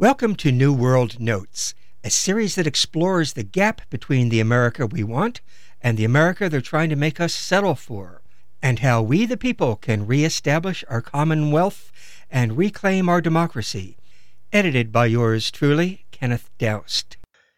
Welcome to New World Notes, a series that explores the gap between the America we want and the America they're trying to make us settle for, and how we the people can reestablish our commonwealth and reclaim our democracy. Edited by yours truly, Kenneth Doust.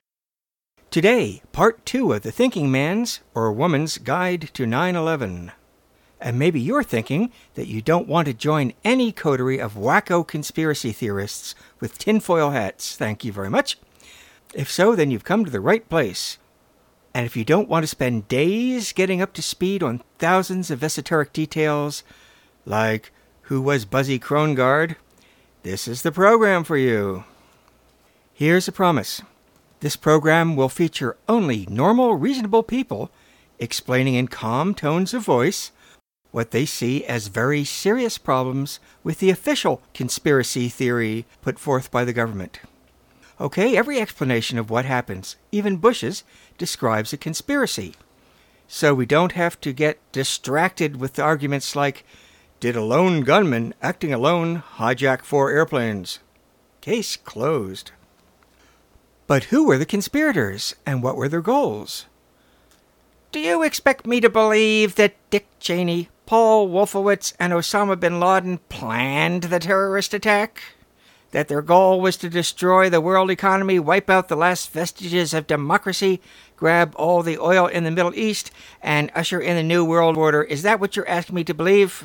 Today, part 2 of the thinking man's or woman's guide to 9/11. And maybe you're thinking that you don't want to join any coterie of wacko conspiracy theorists with tinfoil hats. Thank you very much. If so, then you've come to the right place. And if you don't want to spend days getting up to speed on thousands of esoteric details, like who was Buzzy Krongard, this is the program for you. Here's a promise. This program will feature only normal, reasonable people explaining in calm tones of voice what they see as very serious problems with the official conspiracy theory put forth by the government. Okay, every explanation of what happens, even Bush's, describes a conspiracy. So we don't have to get distracted with arguments like, did a lone gunman acting alone hijack 4 airplanes? Case closed. But who were the conspirators, and what were their goals? Do you expect me to believe that Dick Cheney, Paul Wolfowitz, and Osama bin Laden planned the terrorist attack? That their goal was to destroy the world economy, wipe out the last vestiges of democracy, grab all the oil in the Middle East, and usher in the New World Order? Is that what you're asking me to believe?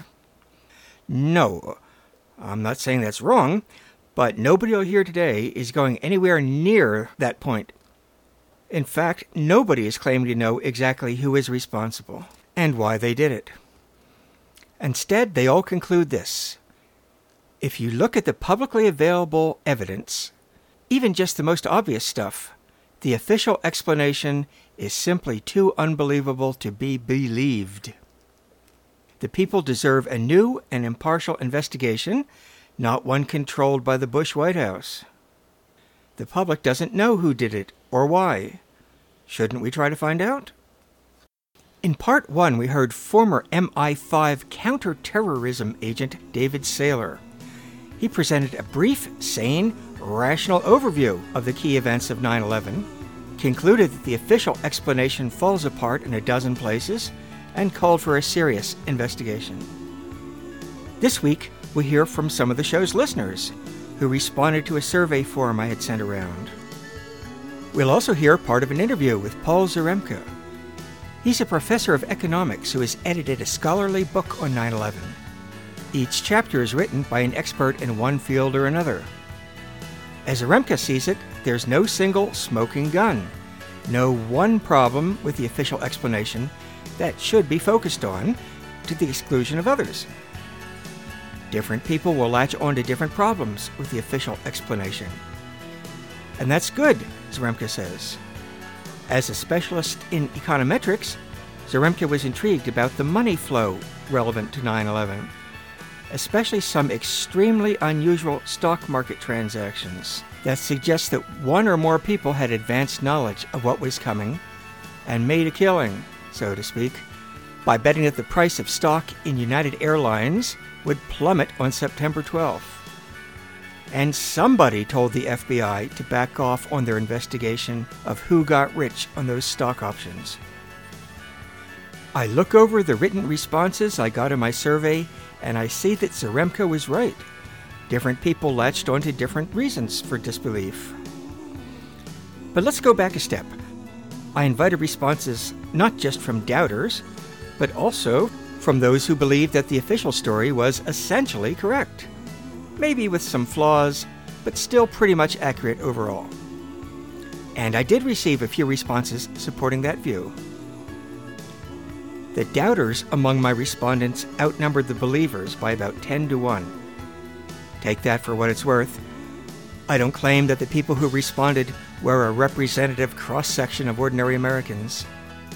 No, I'm not saying that's wrong, but nobody here today is going anywhere near that point. In fact, nobody is claiming to know exactly who is responsible and why they did it. Instead, they all conclude this. If you look at the publicly available evidence, even just the most obvious stuff, the official explanation is simply too unbelievable to be believed. The people deserve a new and impartial investigation, not one controlled by the Bush White House. The public doesn't know who did it or why. Shouldn't we try to find out? In part 1, we heard former MI5 counterterrorism agent David Saylor. He presented a brief, sane, rational overview of the key events of 9/11, concluded that the official explanation falls apart in a dozen places, and called for a serious investigation. This week, we hear from some of the show's listeners, who responded to a survey form I had sent around. We'll also hear part of an interview with Paul Zaremka. He's a professor of economics who has edited a scholarly book on 9/11. Each chapter is written by an expert in one field or another. As Zaremka sees it, there's no single smoking gun, no one problem with the official explanation that should be focused on to the exclusion of others. Different people will latch on to different problems with the official explanation. And that's good, Zaremka says. As a specialist in econometrics, Zaremka was intrigued about the money flow relevant to 9/11, especially some extremely unusual stock market transactions that suggest that one or more people had advanced knowledge of what was coming and made a killing, so to speak, by betting that the price of stock in United Airlines would plummet on September 12th. And somebody told the FBI to back off on their investigation of who got rich on those stock options. I look over the written responses I got in my survey, and I see that Zaremka was right. Different people latched onto different reasons for disbelief. But let's go back a step. I invited responses not just from doubters, but also from those who believed that the official story was essentially correct. Maybe with some flaws, but still pretty much accurate overall. And I did receive a few responses supporting that view. The doubters among my respondents outnumbered the believers by about 10 to 1. Take that for what it's worth. I don't claim that the people who responded were a representative cross-section of ordinary Americans.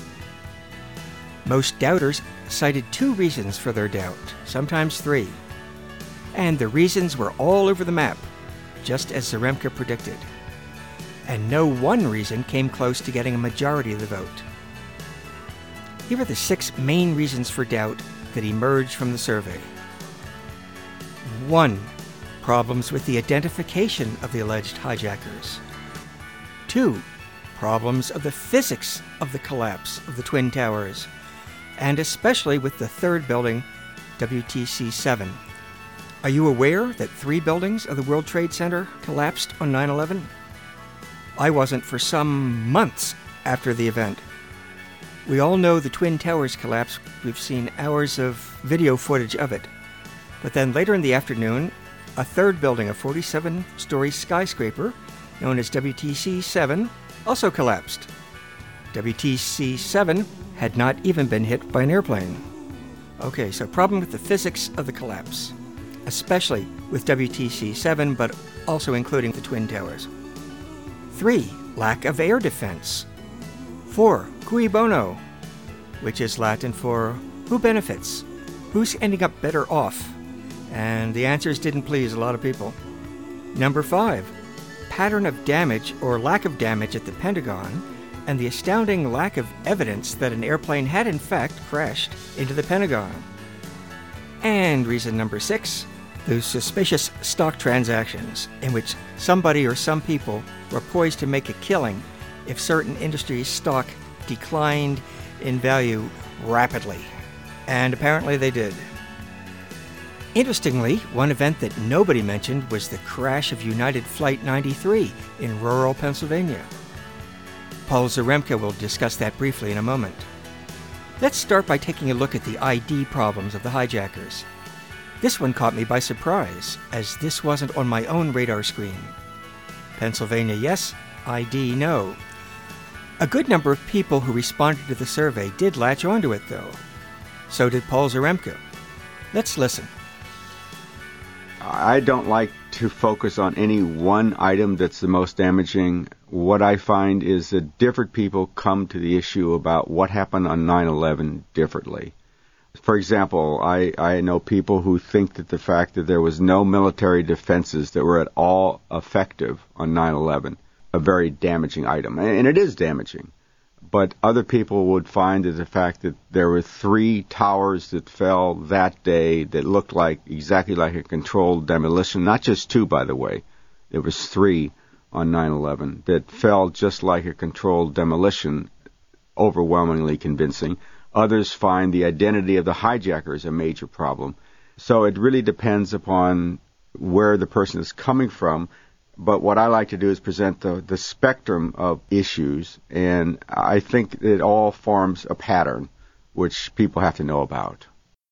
Most doubters cited 2 reasons for their doubt, sometimes 3. And the reasons were all over the map, just as Zaremka predicted. And no one reason came close to getting a majority of the vote. Here are the 6 main reasons for doubt that emerged from the survey. 1. Problems with the identification of the alleged hijackers. 2. Problems of the physics of the collapse of the Twin Towers, and especially with the third building, WTC-7. Are you aware that 3 buildings of the World Trade Center collapsed on 9/11? I wasn't for some months after the event. We all know the Twin Towers collapse. We've seen hours of video footage of it. But then later in the afternoon, a third building, a 47-story skyscraper known as WTC-7, also collapsed. WTC-7 had not even been hit by an airplane. Okay, so problem with the physics of the collapse, especially with WTC-7, but also including the Twin Towers. 3. Lack of air defense. 4. Cui bono, which is Latin for who benefits? Who's ending up better off? And the answers didn't please a lot of people. Number 5. Pattern of damage or lack of damage at the Pentagon, and the astounding lack of evidence that an airplane had in fact crashed into the Pentagon. And reason number 6, those suspicious stock transactions in which somebody or some people were poised to make a killing if certain industries' stock declined in value rapidly. And apparently they did. Interestingly, one event that nobody mentioned was the crash of United Flight 93 in rural Pennsylvania. Paul Zaremka will discuss that briefly in a moment. Let's start by taking a look at the ID problems of the hijackers. This one caught me by surprise, as this wasn't on my own radar screen. Pennsylvania, yes. ID, no. A good number of people who responded to the survey did latch onto it, though. So did Paul Zaremka. Let's listen. I don't like to focus on any one item that's the most damaging. What I find is that different people come to the issue about what happened on 9/11 differently. For example, I know people who think that the fact that there was no military defenses that were at all effective on 9/11, a very damaging item. And it is damaging. But other people would find that the fact that there were 3 towers that fell that day that looked like exactly like a controlled demolition, not just 2, by the way. There was 3 on 9/11 that fell just like a controlled demolition, overwhelmingly convincing. Others find the identity of the hijackers a major problem. So it really depends upon where the person is coming from. But what I like to do is present the spectrum of issues, and I think it all forms a pattern which people have to know about.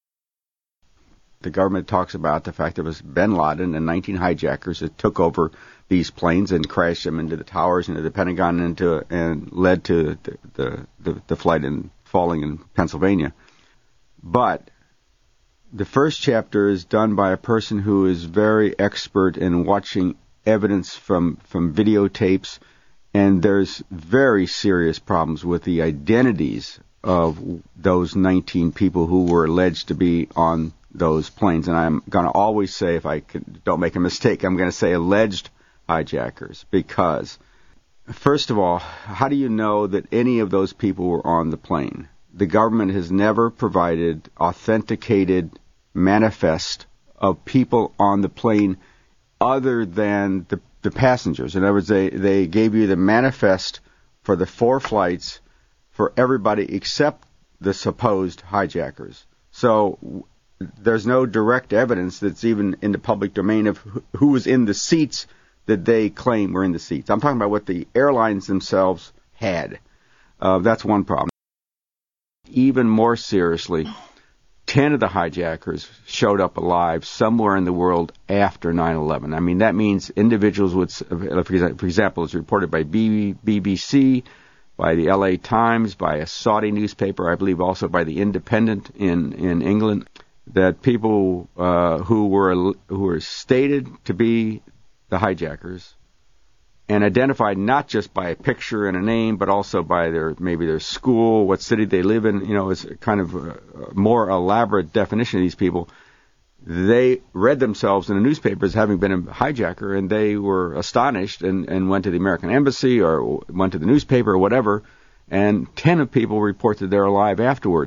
The government talks about the fact there was bin Laden and 19 hijackers that took over these planes and crashed them into the towers, into the Pentagon, and led to the flight and falling in Pennsylvania. But the first chapter is done by a person who is very expert in watching evidence from videotapes, and there's very serious problems with the identities of those 19 people who were alleged to be on those planes. And I'm going to always say, if I don't make a mistake, I'm going to say alleged hijackers, because first of all, how do you know that any of those people were on the plane? The government has never provided authenticated manifest of people on the plane other than the passengers. In other words, they gave you the manifest for the 4 flights for everybody except the supposed hijackers. So there's no direct evidence that's even in the public domain of who was in the seats that they claim were in the seats. I'm talking about what the airlines themselves had. That's one problem. Even more seriously, 10 of the hijackers showed up alive somewhere in the world after 9/11. I mean, that means individuals would, for example, it's reported by BBC, by the LA Times, by a Saudi newspaper, I believe also by the Independent in England, that people who were stated to be the hijackers and identified not just by a picture and a name, but also by their school, what city they live in. You know, it's kind of a more elaborate definition of these people. They read themselves in the newspaper as having been a hijacker, and they were astonished and went to the American embassy or went to the newspaper or whatever, and 10 of people report that they're alive afterwards.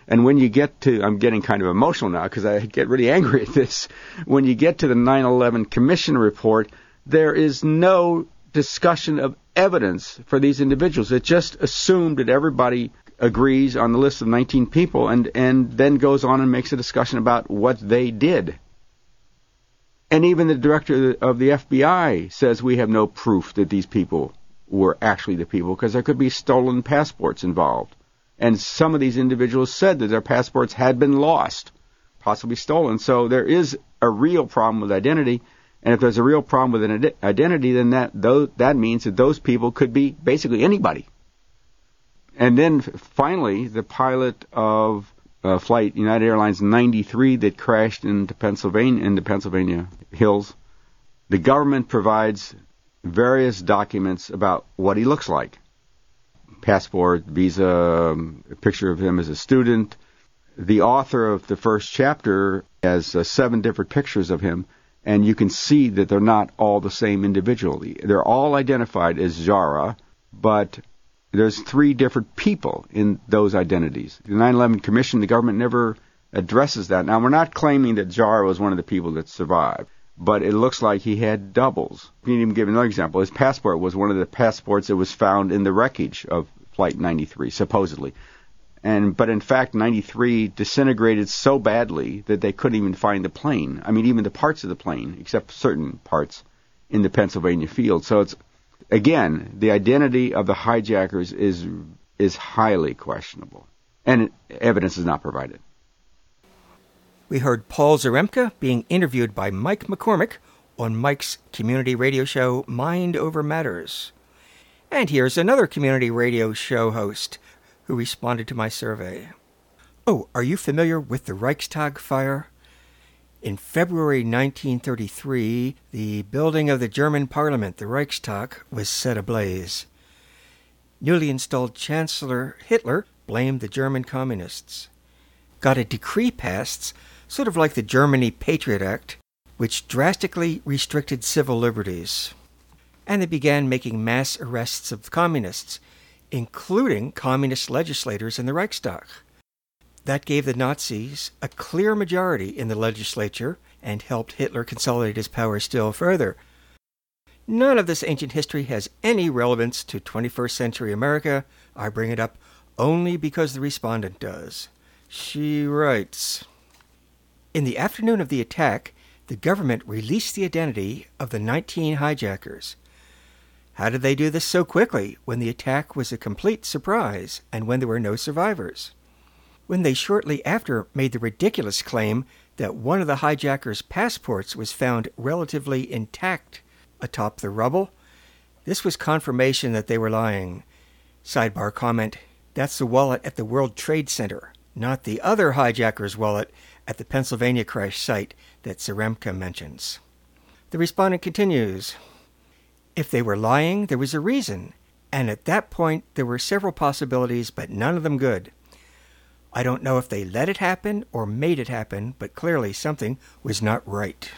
And when you get to, I'm getting kind of emotional now because I get really angry at this. When you get to the 9/11 Commission report, there is no discussion of evidence for these individuals. It just assumed that everybody agrees on the list of 19 people and then goes on and makes a discussion about what they did. And even the director of the FBI says we have no proof that these people were actually the people because there could be stolen passports involved. And some of these individuals said that their passports had been lost, possibly stolen. So there is a real problem with identity. And if there's a real problem with an identity, then that means that those people could be basically anybody. And then finally, the pilot of flight United Airlines 93 that crashed in the Pennsylvania hills, the government provides various documents about what he looks like. Passport, visa, a picture of him as a student. The author of the first chapter has 7 different pictures of him, and you can see that they're not all the same individual. They're all identified as Jara, but there's 3 different people in those identities. The 9/11 Commission, the government never addresses that. Now, we're not claiming that Jara was one of the people that survived, but it looks like he had doubles. You can even give another example. His passport was one of the passports that was found in the wreckage of Flight 93, supposedly. But in fact, 93 disintegrated so badly that they couldn't even find the plane. I mean, even the parts of the plane, except certain parts, in the Pennsylvania field. So it's, again, the identity of the hijackers is highly questionable, and evidence is not provided. We heard Paul Zaremka being interviewed by Mike McCormick on Mike's community radio show Mind Over Matters. And here's another community radio show host who responded to my survey. Oh, are you familiar with the Reichstag fire? In February 1933, the building of the German parliament, the Reichstag, was set ablaze. Newly installed Chancellor Hitler blamed the German communists. Got a decree passed, sort of like the Germany Patriot Act, which drastically restricted civil liberties. And they began making mass arrests of communists, including communist legislators in the Reichstag. That gave the Nazis a clear majority in the legislature and helped Hitler consolidate his power still further. None of this ancient history has any relevance to 21st century America. I bring it up only because the respondent does. She writes, in the afternoon of the attack, the government released the identity of the 19 hijackers. How did they do this so quickly when the attack was a complete surprise and when there were no survivors? When they shortly after made the ridiculous claim that one of the hijackers' passports was found relatively intact atop the rubble, this was confirmation that they were lying. Sidebar comment, that's the wallet at the World Trade Center, not the other hijacker's wallet at the Pennsylvania crash site that Zaremka mentions. The respondent continues, if they were lying, there was a reason, and at that point there were several possibilities, but none of them good. I don't know if they let it happen or made it happen, but clearly something was not right.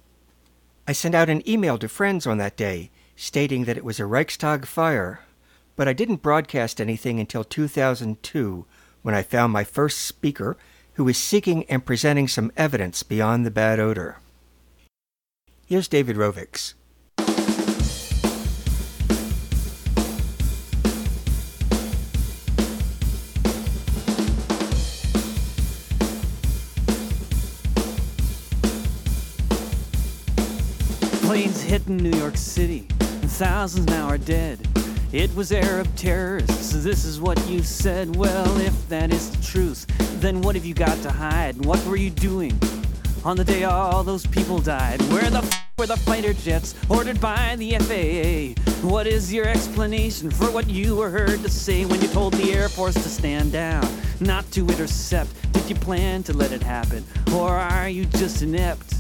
I sent out an email to friends on that day, stating that it was a Reichstag fire, but I didn't broadcast anything until 2002, when I found my first speaker, who was seeking and presenting some evidence beyond the bad odor. Here's David Rovics. Planes hitting New York City, and thousands now are dead. It was Arab terrorists, this is what you said. Well, if that is the truth, then what have you got to hide? What were you doing on the day all those people died? Where the were the fighter jets ordered by the FAA? What is your explanation for what you were heard to say when you told the Air Force to stand down, not to intercept? Did you plan to let it happen, or are you just inept?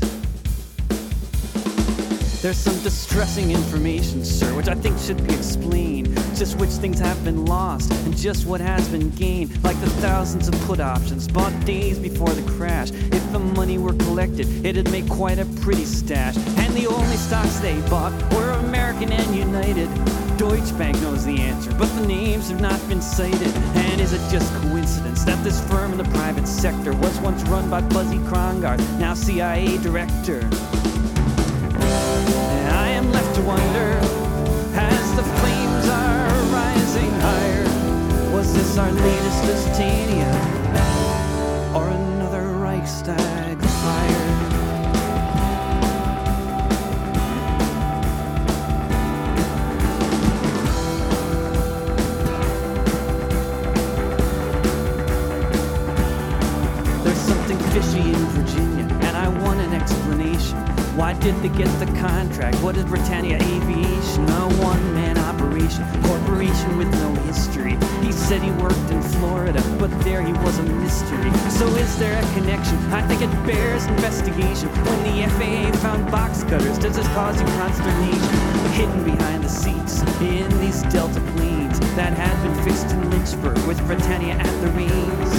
There's some distressing information, sir, which I think should be explained. Just which things have been lost and just what has been gained. Like the thousands of put options bought days before the crash. If the money were collected, it'd make quite a pretty stash. And the only stocks they bought were American and United. Deutsche Bank knows the answer, but the names have not been cited. And is it just coincidence that this firm in the private sector was once run by Buzzy Krongard, now CIA director? And I am left to wonder, as the flames are rising higher, was this our latest Lusitania, or another Reichstag fire? Fishy in Virginia, and I want an explanation. Why did they get the contract? What is Britannia Aviation? A one-man operation, corporation with no history. He said he worked in Florida, but there he was a mystery. So is there a connection? I think it bears investigation. When the FAA found box cutters, does this cause you consternation? Hidden behind the seats in these Delta planes that had been fixed in Lynchburg with Britannia at the reins.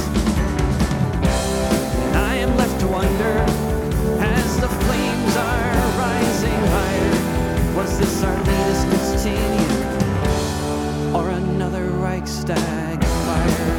I am left to wonder, as the flames are rising higher, was this our latest Lusitania, or another Reichstag fire?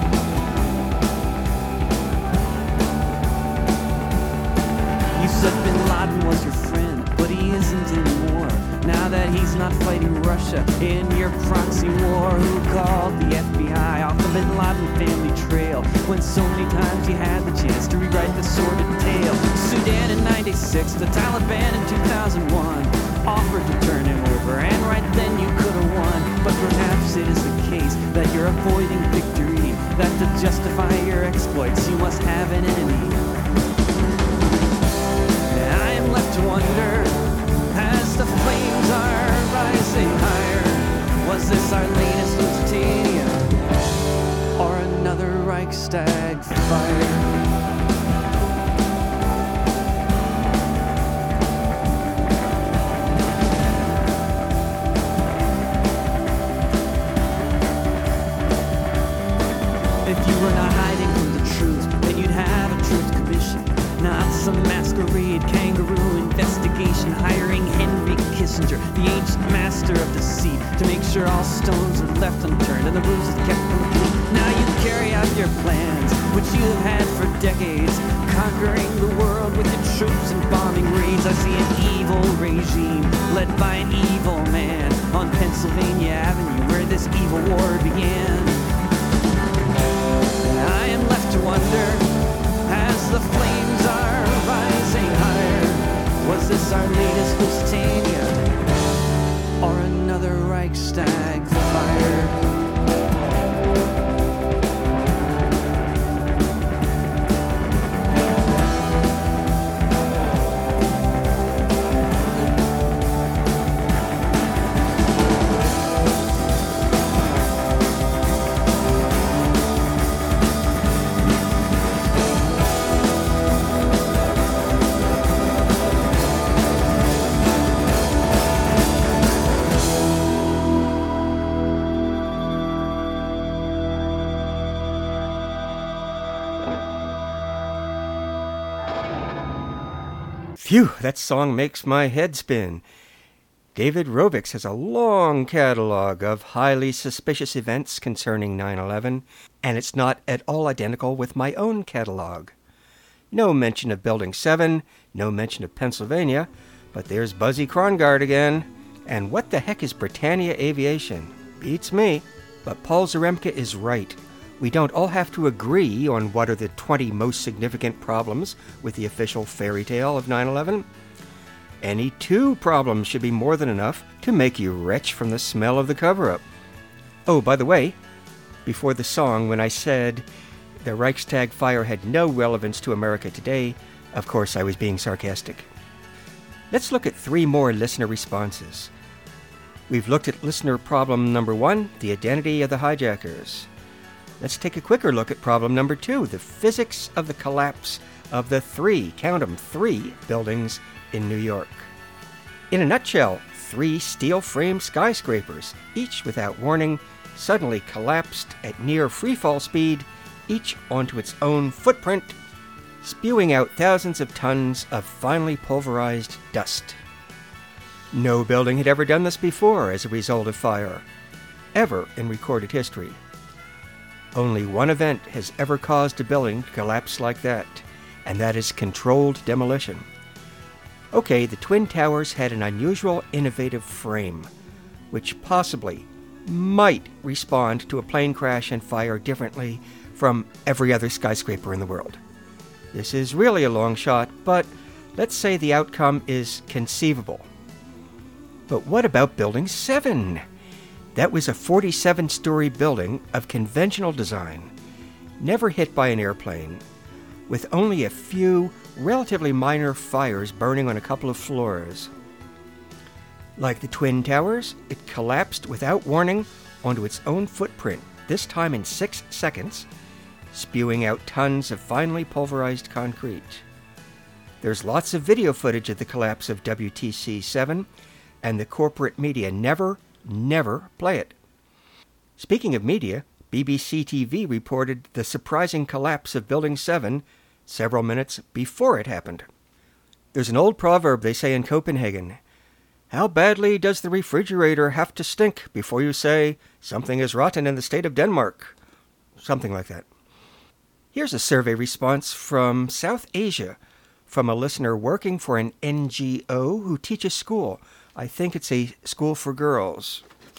You said Bin Laden was your friend, but he isn't anymore. Now that he's not fighting Russia in your proxy war, who called the FBI off the Bin Laden family trail when so many times you had the chance to rewrite the sordid tale? Sudan in '96, the Taliban in 2001 offered to turn him over, and right then you could have won. But perhaps it is the case that you're avoiding victory, that to justify your exploits you must have an enemy. And I am left to wonder, as the flames are rising higher, was this our latest Lusitania, or another Reichstag fire? If you were not hiding from the truth, then you'd have a truth commission, not some masquerade kangaroo investigation hiring Henry Kissinger, the ancient master of deceit, to make sure all stones are left unturned and the rules are kept complete. Now you carry out your plans, which you have had for decades, conquering the world with your troops and bombing raids. I see an evil regime led by an evil man on Pennsylvania Avenue, where this evil war began. And I am left to wonder, as the flames are rising higher, was this our latest Lusitania, or another Reichstag fire? Phew, that song makes my head spin. David Rovics has a long catalog of highly suspicious events concerning 9/11, and it's not at all identical with my own catalog. No mention of Building 7, no mention of Pennsylvania, but there's Buzzy Krongard again. And what the heck is Britannia Aviation? Beats me. But Paul Zaremka is right. We don't all have to agree on what are the 20 most significant problems with the official fairy tale of 9/11. Any 2 problems should be more than enough to make you retch from the smell of the cover-up. Oh, by the way, before the song, when I said the Reichstag fire had no relevance to America today, of course I was being sarcastic. Let's look at 3 more listener responses. We've looked at listener problem number 1, the identity of the hijackers. Let's take a quicker look at problem number 2, the physics of the collapse of the 3, count them, 3 buildings in New York. In a nutshell, 3 steel-frame skyscrapers, each without warning, suddenly collapsed at near freefall speed, each onto its own footprint, spewing out thousands of tons of finely pulverized dust. No building had ever done this before as a result of fire, ever in recorded history. Only one event has ever caused a building to collapse like that, and that is controlled demolition. Okay, the Twin Towers had an unusual, innovative frame, which possibly might respond to a plane crash and fire differently from every other skyscraper in the world. This is really a long shot, but let's say the outcome is conceivable. But what about Building 7? That was a 47-story building of conventional design, never hit by an airplane, with only a few relatively minor fires burning on a couple of floors. Like the Twin Towers, it collapsed without warning onto its own footprint, this time in 6 seconds, spewing out tons of finely pulverized concrete. There's lots of video footage of the collapse of WTC-7, and the corporate media never play it. Speaking of media, BBC TV reported the surprising collapse of Building 7 several minutes before it happened. There's an old proverb they say in Copenhagen: "How badly does the refrigerator have to stink before you say something is rotten in the state of Denmark?" Something like that. Here's a survey response from South Asia from a listener working for an NGO who teaches school. I think it's a school for girls.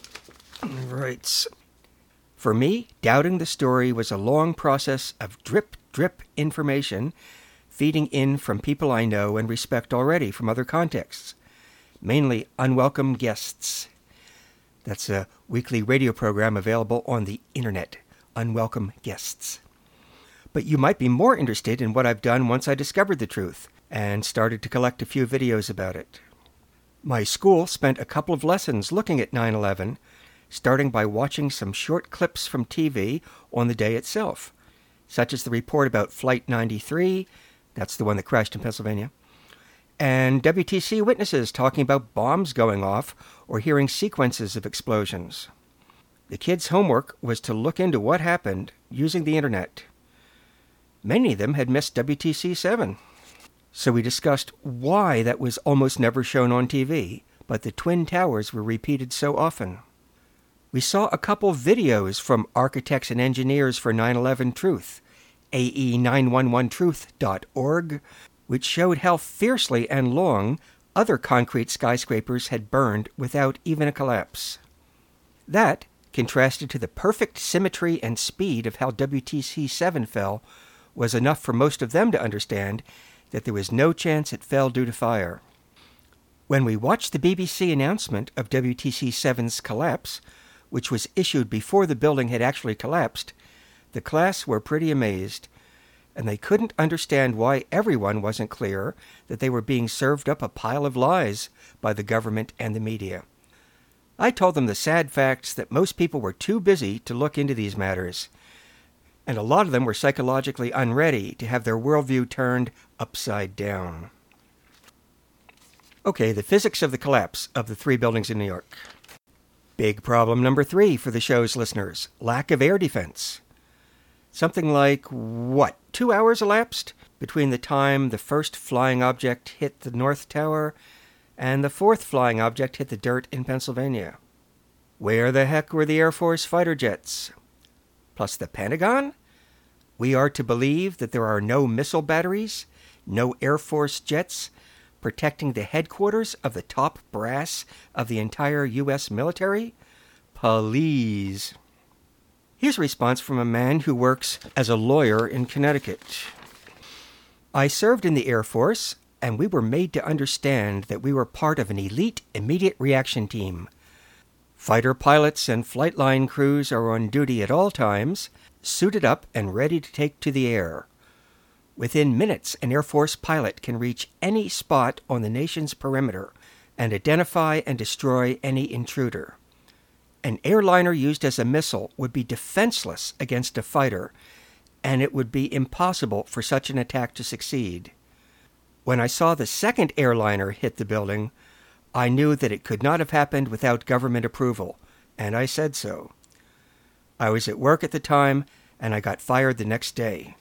Right. For me, doubting the story was a long process of drip information feeding in from people I know and respect already from other contexts, mainly unwelcome guests. That's a weekly radio program available on the internet, Unwelcome Guests. But you might be more interested in what I've done once I discovered the truth and started to collect a few videos about it. My school spent a couple of lessons looking at 9/11, starting by watching some short clips from TV on the day itself, such as the report about Flight 93, that's the one that crashed in Pennsylvania, and WTC witnesses talking about bombs going off or hearing sequences of explosions. The kids' homework was to look into what happened using the internet. Many of them had missed WTC-7. So we discussed why that was almost never shown on TV, but the Twin Towers were repeated so often. We saw a couple videos from Architects and Engineers for 9/11 Truth, AE911truth.org, which showed how fiercely and long other concrete skyscrapers had burned without even a collapse. That, contrasted to the perfect symmetry and speed of how WTC-7 fell, was enough for most of them to understand that there was no chance it fell due to fire. When we watched the BBC announcement of WTC-7's collapse, which was issued before the building had actually collapsed, the class were pretty amazed, and they couldn't understand why everyone wasn't clear that they were being served up a pile of lies by the government and the media. I told them the sad facts that most people were too busy to look into these matters, and a lot of them were psychologically unready to have their worldview turned upside down. Okay, the physics of the collapse of the 3 buildings in New York. Big problem number 3 for the show's listeners: lack of air defense. Something like, 2 hours elapsed between the time the first flying object hit the North Tower and the 4th flying object hit the dirt in Pennsylvania. Where the heck were the Air Force fighter jets? Plus the Pentagon? We are to believe that there are no missile batteries, no Air Force jets protecting the headquarters of the top brass of the entire U.S. military? Please. Here's a response from a man who works as a lawyer in Connecticut. I served in the Air Force, and we were made to understand that we were part of an elite immediate reaction team. Fighter pilots and flight line crews are on duty at all times, suited up and ready to take to the air. Within minutes, an Air Force pilot can reach any spot on the nation's perimeter and identify and destroy any intruder. An airliner used as a missile would be defenseless against a fighter, and it would be impossible for such an attack to succeed. When I saw the second airliner hit the building, I knew that it could not have happened without government approval, and I said so. I was at work at the time, and I got fired the next day.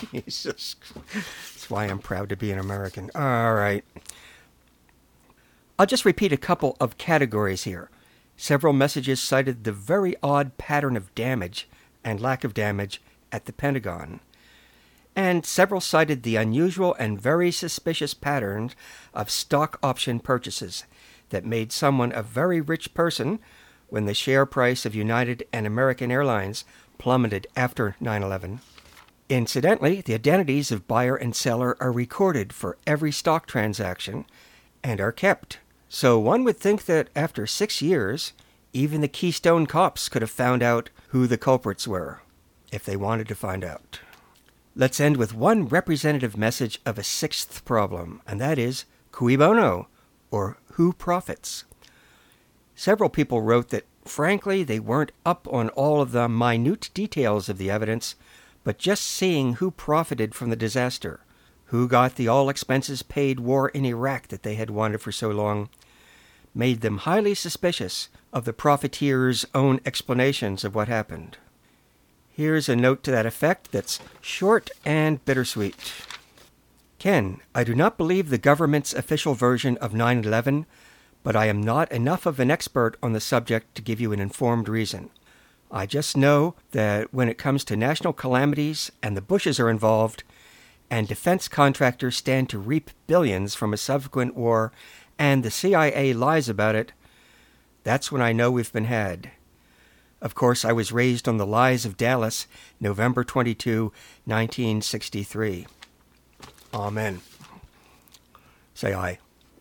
Jesus. That's why I'm proud to be an American. All right. I'll just repeat a couple of categories here. Several messages cited the very odd pattern of damage and lack of damage at the Pentagon. And several cited the unusual and very suspicious patterns of stock option purchases that made someone a very rich person when the share price of United and American Airlines plummeted after 9/11. Incidentally, the identities of buyer and seller are recorded for every stock transaction and are kept. So one would think that after 6 years, even the Keystone Cops could have found out who the culprits were, if they wanted to find out. Let's end with one representative message of a sixth problem, and that is cui bono, or who profits. Several people wrote that, frankly, they weren't up on all of the minute details of the evidence, but just seeing who profited from the disaster, who got the all-expenses-paid war in Iraq that they had wanted for so long, made them highly suspicious of the profiteers' own explanations of what happened. Here's a note to that effect that's short and bittersweet. Ken, I do not believe the government's official version of 9/11, but I am not enough of an expert on the subject to give you an informed reason. I just know that when it comes to national calamities and the Bushes are involved, and defense contractors stand to reap billions from a subsequent war, and the CIA lies about it, that's when I know we've been had. Of course, I was raised on the lies of Dallas, November 22, 1963. Amen. Say aye.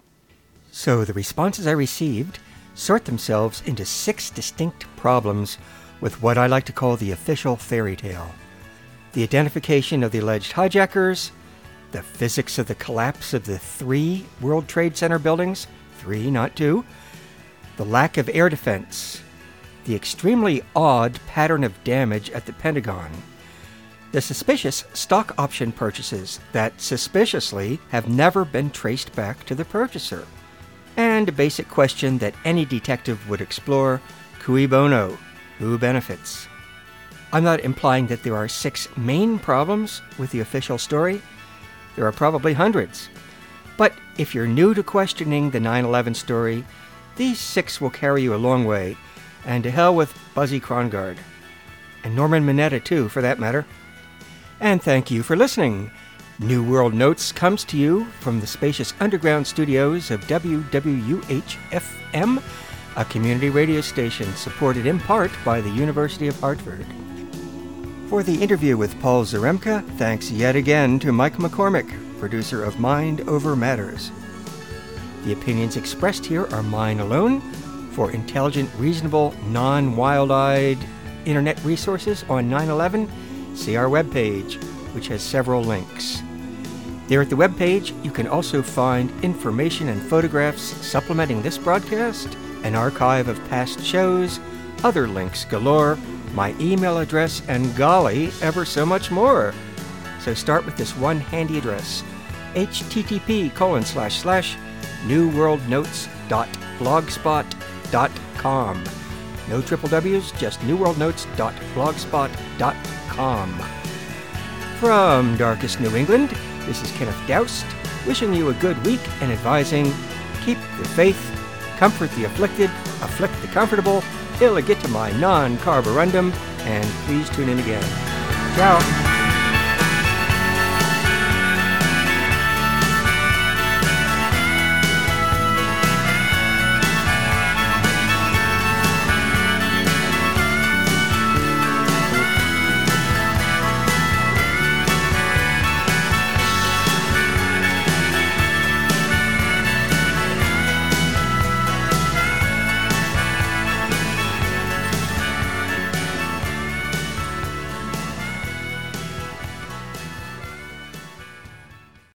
So the responses I received sort themselves into 6 distinct problems with what I like to call the official fairy tale. The identification of the alleged hijackers, the physics of the collapse of the 3 World Trade Center buildings, 3, not 2, the lack of air defense, the extremely odd pattern of damage at the Pentagon, the suspicious stock option purchases that suspiciously have never been traced back to the purchaser, and a basic question that any detective would explore, cui bono, who benefits? I'm not implying that there are 6 main problems with the official story. There are probably hundreds. But if you're new to questioning the 9/11 story, these 6 will carry you a long way, and to hell with Buzzy Krongard. And Norman Mineta, too, for that matter. And thank you for listening. New World Notes comes to you from the spacious underground studios of WWUH-FM, a community radio station supported in part by the University of Hartford. For the interview with Paul Zaremka, thanks yet again to Mike McCormick, producer of Mind Over Matters. The opinions expressed here are mine alone. For intelligent, reasonable, non-wild-eyed internet resources on 9/11, see our webpage, which has several links. There at the webpage, you can also find information and photographs supplementing this broadcast, an archive of past shows, other links galore, my email address, and golly, ever so much more. So start with this one handy address, http://newworldnotes.blogspot.com. No triple W's, just newworldnotes.blogspot.com. From darkest New England, this is Kenneth Doust, wishing you a good week and advising, keep the faith, comfort the afflicted, afflict the comfortable, till I get to my non-carborundum, and please tune in again. Ciao.